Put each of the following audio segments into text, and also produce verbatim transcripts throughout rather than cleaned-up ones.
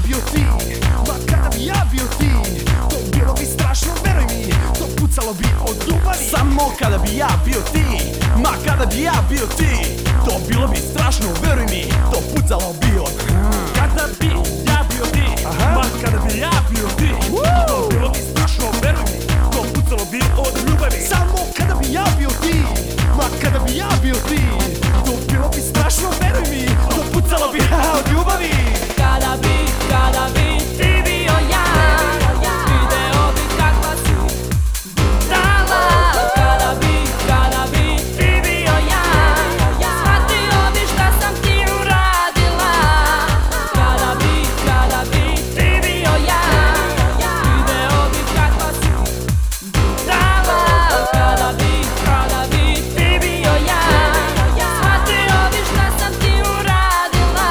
bio ti, ma kada bi ja bio ti, to bilo bi strašno, veruj mi, to pucalo bi od ljubavi. Samo kada bi ja bio ti, ma kada bi ja bio ti, to bilo bi strašno, veruj mi, to pucalo bi od... Kada bi ja bio ti, ma kada bi ja bio ti, to bilo bi strašno, veruj mi, to pucalo bi od ljubavi. Samo kada bi ja bio ti, ma kada bi ja bio ti, to bilo bi strašno, veruj mi, to pucalo bi od ljubavi. Kada bi, kada bi ti bio ja, video bi kakva si budala. Kada bi, kada bi ti bio ja, shvatio bi šta sam ti uradila. Kada bi, kada bi ti bio ja, video bi kakva si budala. Kada bi, kada bi ti bio ja, shvatio bi šta sam ti uradila.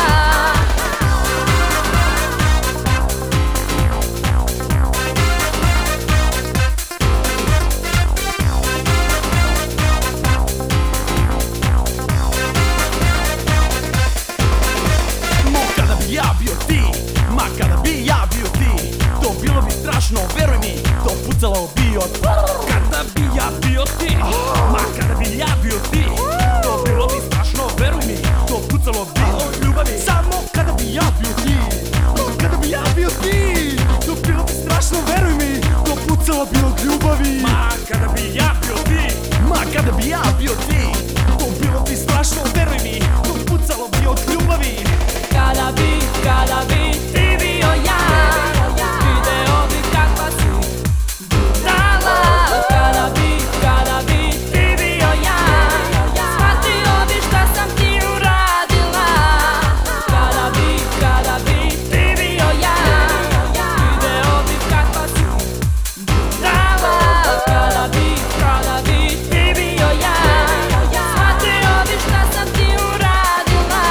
No kada bi ja bio ti, ma kada bi ja bio ti, to bilo bi strašno, veruj mi, to pucalo bi od... Kada bi ja bio ti, ma kada bi ja bio ti, to bilo bi strašno, veruj mi, to pucalo bi od ljubavi. Samo kada bi ja bio ti, no kada bi ja bio ti, to bilo bi strašno, veruj mi, to pucalo bi od ljubavi. Ma kada bi ja bio ti, Ma kada bi ja bio ti, to bilo bi strašno, veruj mi, to pucalo bi od ljubavi. Kada bi, kada bi ti bio ja, video bi kakva si budala. Kada bi, kada bi ti bio ja, shvatio bi šta sam ti uradila. Kada bi, kada bi ti bio ja, video bi kakva si budala. Kada bi, kada bi ti bio ja, shvatio bi šta sam ti uradila.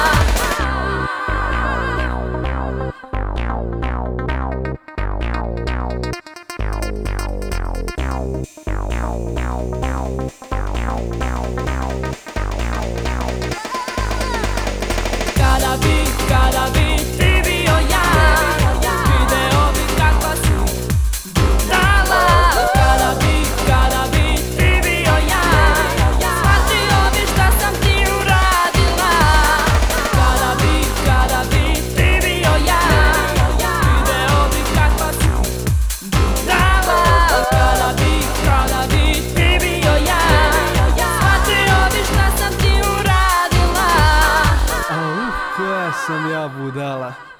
Kada bi, kada bi ti bio ja, video bi kakva si budala. Kada bi, kada bi ti bio ja, shvatio bi šta sam ti uradila. Kada bi, kada bi ti bio ja, video bi kakva si budala. Kada bi, kada bi ti bio ja, shvatio bi šta sam ti uradila. Au, koja sam ja budala.